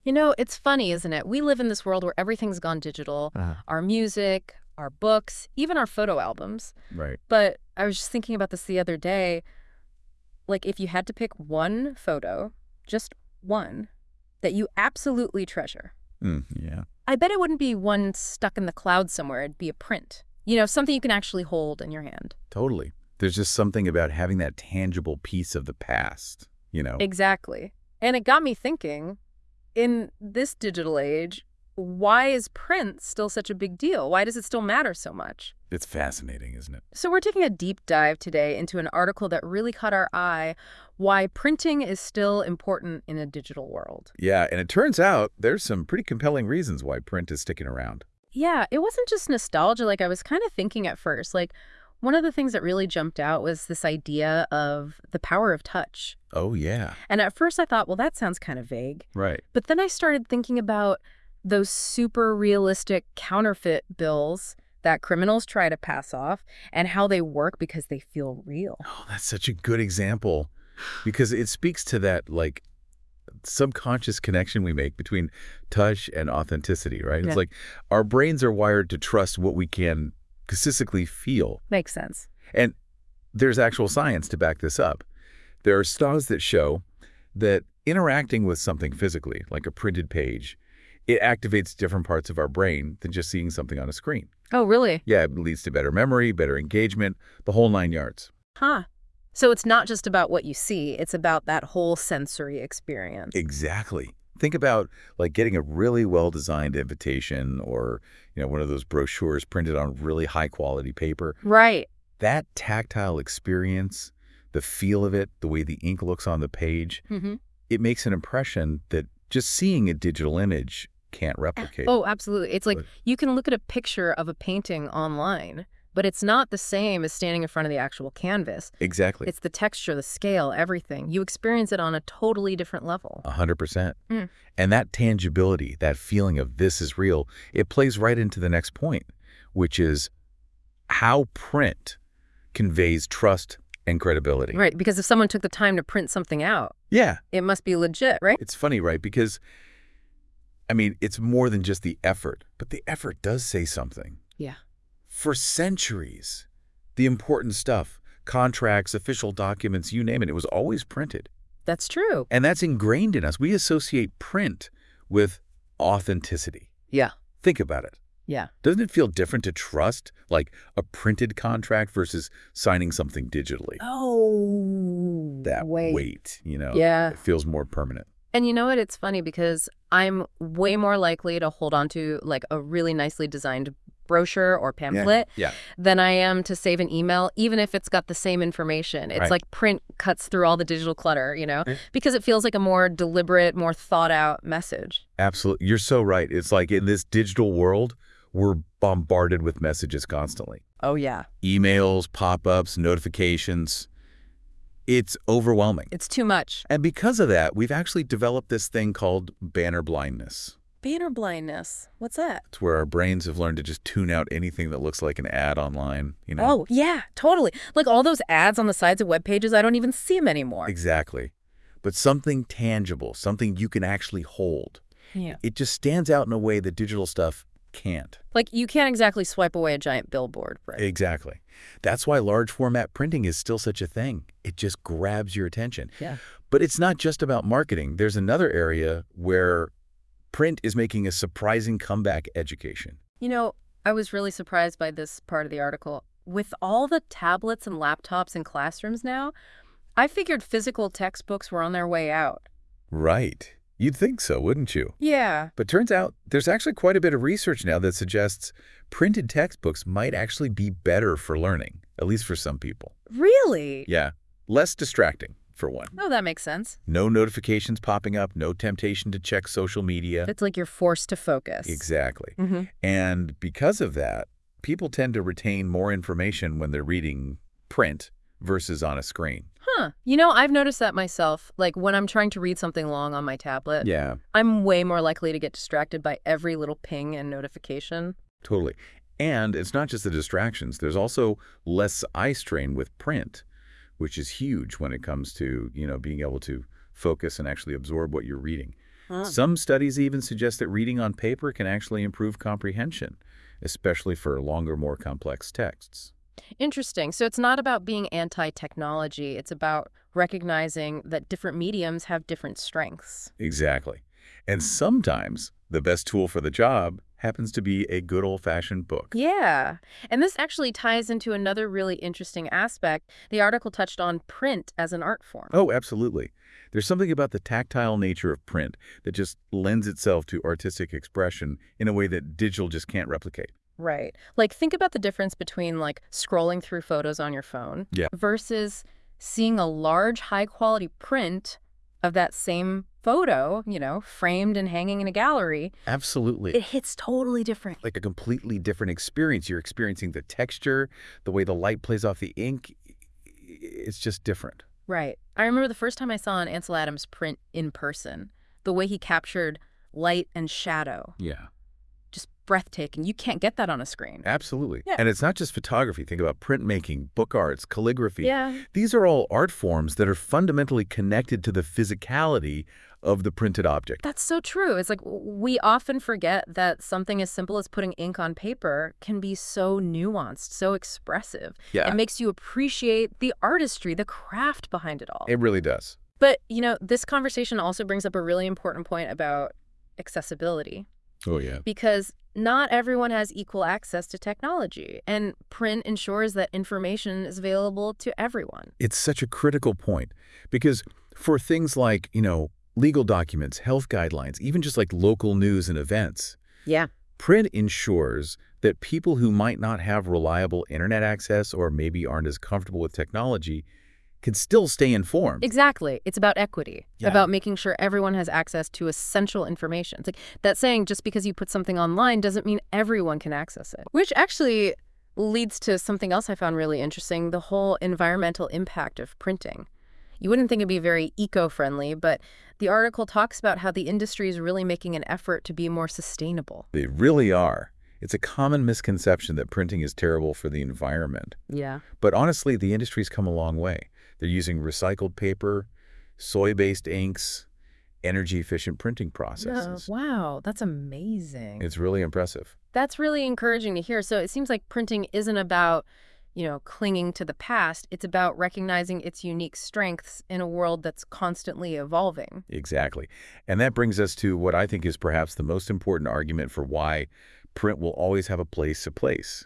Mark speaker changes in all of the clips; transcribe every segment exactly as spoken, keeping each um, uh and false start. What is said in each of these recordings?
Speaker 1: You know, it's funny, isn't it? We live in this world where everything's gone digital,
Speaker 2: Uh,
Speaker 1: our music, our books, even our photo albums.
Speaker 2: right.
Speaker 1: But I was just thinking about this the other day. Like, if you had to pick one photo, just one, that you absolutely treasure,
Speaker 2: Mm, yeah.
Speaker 1: I bet it wouldn't be one stuck in the cloud somewhere. It'd be a print. You know, something you can actually hold in your hand.
Speaker 2: Totally. There's just something about having that tangible piece of the past, you know?
Speaker 1: Exactly. And it got me thinking, in this digital age, why is print still such a big deal? Why does it still matter so much?
Speaker 2: It's fascinating, isn't it?
Speaker 1: So we're taking a deep dive today into an article that really caught our eye, why printing is still important in a digital world.
Speaker 2: Yeah, and it turns out there's some pretty compelling reasons why print is sticking around.
Speaker 1: Yeah, it wasn't just nostalgia like I was kind of thinking at first. Like, one of the things that really jumped out was this idea of the power of touch.
Speaker 2: Oh, yeah.
Speaker 1: And at first I thought, well, that sounds kind of vague.
Speaker 2: Right.
Speaker 1: But then I started thinking about those super realistic counterfeit bills that criminals try to pass off and how they work because they feel real.
Speaker 2: Oh, that's such a good example because it speaks to that, like, subconscious connection we make between touch and authenticity, right?
Speaker 1: Yeah.
Speaker 2: It's like our brains are wired to trust what we can consistently feel.
Speaker 1: Makes sense.
Speaker 2: And there's actual science to back this up. There are studies that show that interacting with something physically, like a printed page, it activates different parts of our brain than just seeing something on a screen.
Speaker 1: Oh, really?
Speaker 2: Yeah, it leads to better memory, better engagement, the whole nine yards.
Speaker 1: Huh. So it's not just about what you see, it's about that whole sensory experience.
Speaker 2: Exactly. Think about like getting a really well-designed invitation or, you know, one of those brochures printed on really high-quality paper.
Speaker 1: Right.
Speaker 2: That tactile experience, the feel of it, the way the ink looks on the page,
Speaker 1: Mm-hmm.
Speaker 2: it makes an impression that just seeing a digital image can't replicate.
Speaker 1: Oh, absolutely. It's like
Speaker 2: But-
Speaker 1: you can look at a picture of a painting online, but it's not the same as standing in front of the actual canvas.
Speaker 2: Exactly.
Speaker 1: It's the texture, the scale, everything. You experience it on a totally different level.
Speaker 2: A hundred percent.
Speaker 1: Mm.
Speaker 2: And that tangibility, that feeling of this is real, it plays right into the next point, which is how print conveys trust and credibility.
Speaker 1: Right, because if someone took the time to print something out,
Speaker 2: Yeah.
Speaker 1: it must be legit, right?
Speaker 2: It's funny, right? Because, I mean, it's more than just the effort, but the effort does say something.
Speaker 1: Yeah.
Speaker 2: For centuries, the important stuff, contracts, official documents, you name it, it was always printed.
Speaker 1: That's true.
Speaker 2: And that's ingrained in us. We associate print with authenticity.
Speaker 1: Yeah.
Speaker 2: Think about it.
Speaker 1: Yeah.
Speaker 2: Doesn't it feel different to trust, like, a printed contract versus signing something digitally?
Speaker 1: Oh,
Speaker 2: That
Speaker 1: wait.
Speaker 2: weight, you know?
Speaker 1: Yeah.
Speaker 2: It feels more permanent.
Speaker 1: And you know what? It's funny because I'm way more likely to hold on to like a really nicely designed brochure or pamphlet
Speaker 2: Yeah.
Speaker 1: than I am to save an email, even if it's got the same information. It's
Speaker 2: Right.
Speaker 1: like print cuts through all the digital clutter, you know,
Speaker 2: Right.
Speaker 1: because it feels like a more deliberate, more thought out message.
Speaker 2: Absolutely. You're so right. It's like in this digital world, we're bombarded with messages constantly.
Speaker 1: Oh, yeah.
Speaker 2: Emails, pop-ups, notifications. It's overwhelming.
Speaker 1: It's too much.
Speaker 2: And because of that, we've actually developed this thing called banner blindness.
Speaker 1: Banner blindness. What's that?
Speaker 2: It's where our brains have learned to just tune out anything that looks like an ad online, you know?
Speaker 1: Oh, yeah, totally. Like all those ads on the sides of web pages, I don't even see them anymore.
Speaker 2: Exactly. But something tangible, something you can actually hold.
Speaker 1: Yeah.
Speaker 2: It just stands out in a way that digital stuff can't.
Speaker 1: Like you can't exactly swipe away a giant billboard, right?
Speaker 2: Exactly. That's why large format printing is still such a thing. It just grabs your attention.
Speaker 1: Yeah.
Speaker 2: But it's not just about marketing. There's another area where print is making a surprising comeback: education.
Speaker 1: You know, I was really surprised by this part of the article. With all the tablets and laptops in classrooms now, I figured physical textbooks were on their way out.
Speaker 2: Right. You'd think so, wouldn't you?
Speaker 1: Yeah.
Speaker 2: But turns out there's actually quite a bit of research now that suggests printed textbooks might actually be better for learning, at least for some people.
Speaker 1: Really?
Speaker 2: Yeah. Less distracting, for one.
Speaker 1: Oh, that makes sense.
Speaker 2: No notifications popping up, no temptation to check social media.
Speaker 1: It's like you're forced to focus.
Speaker 2: Exactly.
Speaker 1: Mm-hmm.
Speaker 2: And because of that, people tend to retain more information when they're reading print versus on a screen.
Speaker 1: Huh. You know, I've noticed that myself. Like when I'm trying to read something long on my tablet,
Speaker 2: Yeah,
Speaker 1: I'm way more likely to get distracted by every little ping and notification.
Speaker 2: totally. And it's not just the distractions. There's also less eye strain with print, which is huge when it comes to, you know, being able to focus and actually absorb what you're reading. Some studies even suggest that reading on paper can actually improve comprehension, especially for longer, more complex texts.
Speaker 1: Interesting. So it's not about being anti-technology. It's about recognizing that different mediums have different strengths.
Speaker 2: Exactly. And sometimes the best tool for the job happens to be a good old-fashioned book.
Speaker 1: Yeah. And this actually ties into another really interesting aspect. The article touched on print as an art form.
Speaker 2: Oh, absolutely. There's something about the tactile nature of print that just lends itself to artistic expression in a way that digital just can't replicate.
Speaker 1: Right. Like, think about the difference between, like, scrolling through photos on your phone
Speaker 2: Yeah.
Speaker 1: versus seeing a large, high-quality print of that same photo, you know, framed and hanging in a gallery.
Speaker 2: Absolutely.
Speaker 1: It hits totally different.
Speaker 2: Like a completely different experience. You're experiencing the texture, the way the light plays off the ink. It's just different.
Speaker 1: Right. I remember the first time I saw an Ansel Adams print in person, the way he captured light and shadow.
Speaker 2: Yeah.
Speaker 1: Just breathtaking. You can't get that on a screen.
Speaker 2: Absolutely.
Speaker 1: Yeah.
Speaker 2: And it's not just photography. Think about printmaking, book arts, calligraphy.
Speaker 1: Yeah.
Speaker 2: These are all art forms that are fundamentally connected to the physicality of the printed object.
Speaker 1: That's so true. It's like we often forget that something as simple as putting ink on paper can be so nuanced, so expressive.
Speaker 2: Yeah.
Speaker 1: It makes you appreciate the artistry, the craft behind it all.
Speaker 2: It really does.
Speaker 1: But, you know, this conversation also brings up a really important point about accessibility.
Speaker 2: Oh, yeah.
Speaker 1: Because not everyone has equal access to technology, and print ensures that information is available to everyone.
Speaker 2: It's such a critical point because for things like, you know, legal documents, health guidelines, even just like local news and events,
Speaker 1: Yeah.
Speaker 2: print ensures that people who might not have reliable internet access or maybe aren't as comfortable with technology can still stay informed.
Speaker 1: Exactly. It's about equity,
Speaker 2: Yeah.
Speaker 1: about making sure everyone has access to essential information. It's like that saying, just because you put something online doesn't mean everyone can access it. Which actually leads to something else I found really interesting, the whole environmental impact of printing. You wouldn't think it'd be very eco-friendly, but the article talks about how the industry is really making an effort to be more sustainable.
Speaker 2: They really are. It's a common misconception that printing is terrible for the environment.
Speaker 1: Yeah.
Speaker 2: But honestly, the industry's come a long way. They're using recycled paper, soy-based inks, energy-efficient printing processes.
Speaker 1: Wow, that's amazing.
Speaker 2: It's really impressive.
Speaker 1: That's really encouraging to hear. So it seems like printing isn't about, you know, clinging to the past. It's about recognizing its unique strengths in a world that's constantly evolving.
Speaker 2: Exactly. And that brings us to what I think is perhaps the most important argument for why print will always have a place to place.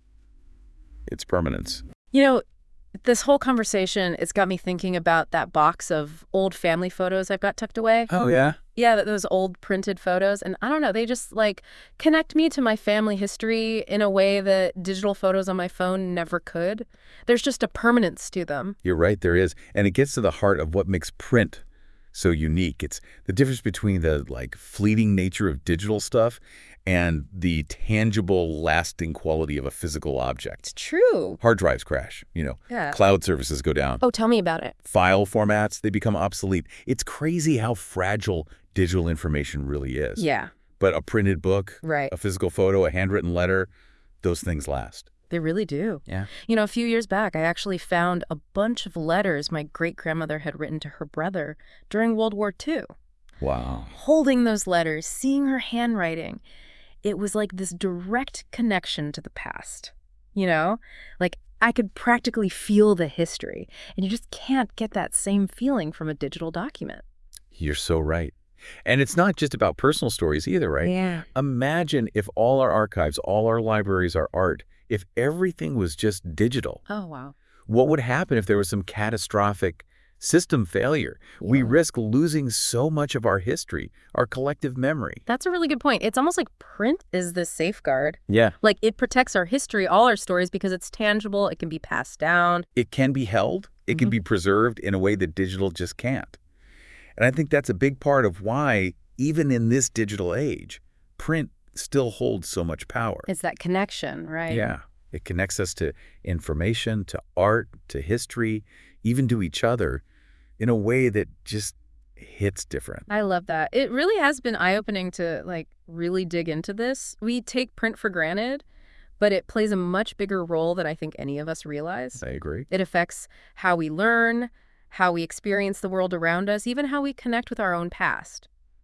Speaker 2: Its permanence.
Speaker 1: You know, this whole conversation, it's got me thinking about that box of old family photos I've got tucked away.
Speaker 2: Oh, yeah?
Speaker 1: Yeah, th- those old printed photos. And I don't know, they just like connect me to my family history in a way that digital photos on my phone never could. There's just a permanence to them.
Speaker 2: You're right, there is. And it gets to the heart of what makes print so unique. It's the difference between the like fleeting nature of digital stuff and the tangible, lasting quality of a physical object.
Speaker 1: It's true.
Speaker 2: Hard drives crash, you know.
Speaker 1: Yeah.
Speaker 2: Cloud services go down.
Speaker 1: Oh, tell me about it.
Speaker 2: File formats, they become obsolete. It's crazy how fragile digital information really is.
Speaker 1: Yeah,
Speaker 2: But a printed book,
Speaker 1: right.
Speaker 2: a physical photo, a handwritten letter, those things last.
Speaker 1: They really do.
Speaker 2: Yeah.
Speaker 1: You know, a few years back, I actually found a bunch of letters my great-grandmother had written to her brother during World War Two.
Speaker 2: Wow.
Speaker 1: Holding those letters, seeing her handwriting, it was like this direct connection to the past. You know, like I could practically feel the history, and you just can't get that same feeling from a digital document.
Speaker 2: You're so right. And it's not just about personal stories either, right?
Speaker 1: Yeah.
Speaker 2: Imagine if all our archives, all our libraries, our art, if everything was just digital.
Speaker 1: Oh, wow.
Speaker 2: What would happen if there was some catastrophic system failure? We
Speaker 1: Yeah.
Speaker 2: risk losing so much of our history, our collective memory.
Speaker 1: That's a really good point. It's almost like print is the safeguard.
Speaker 2: Yeah.
Speaker 1: Like it protects our history, all our stories, because it's tangible, it can be passed down.
Speaker 2: It can be held. It can
Speaker 1: Mhm.
Speaker 2: be preserved in a way that digital just can't. And I think that's a big part of why, even in this digital age, print still holds so much power.
Speaker 1: It's that connection, right?
Speaker 2: Yeah. It connects us to information, to art, to history, even to each other in a way that just hits different.
Speaker 1: I love that. It really has been eye-opening to like really dig into this. We take print for granted, but it plays a much bigger role than I think any of us realize.
Speaker 2: I agree.
Speaker 1: It affects how we learn, how we experience the world around us, even how we connect with our own past.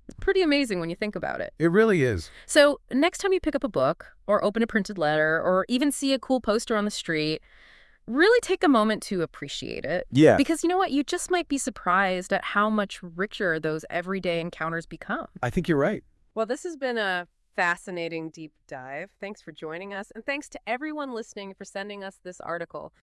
Speaker 1: It's pretty amazing when you think about it.
Speaker 2: It really is.
Speaker 1: So next time you pick up a book or open a printed letter or even see a cool poster on the street, really take a moment to appreciate it.
Speaker 2: Yeah.
Speaker 1: Because you know what? You just might be surprised at how much richer those everyday encounters become.
Speaker 2: I think you're right.
Speaker 1: Well, this has been a fascinating deep dive. Thanks for joining us. And thanks to everyone listening for sending us this article.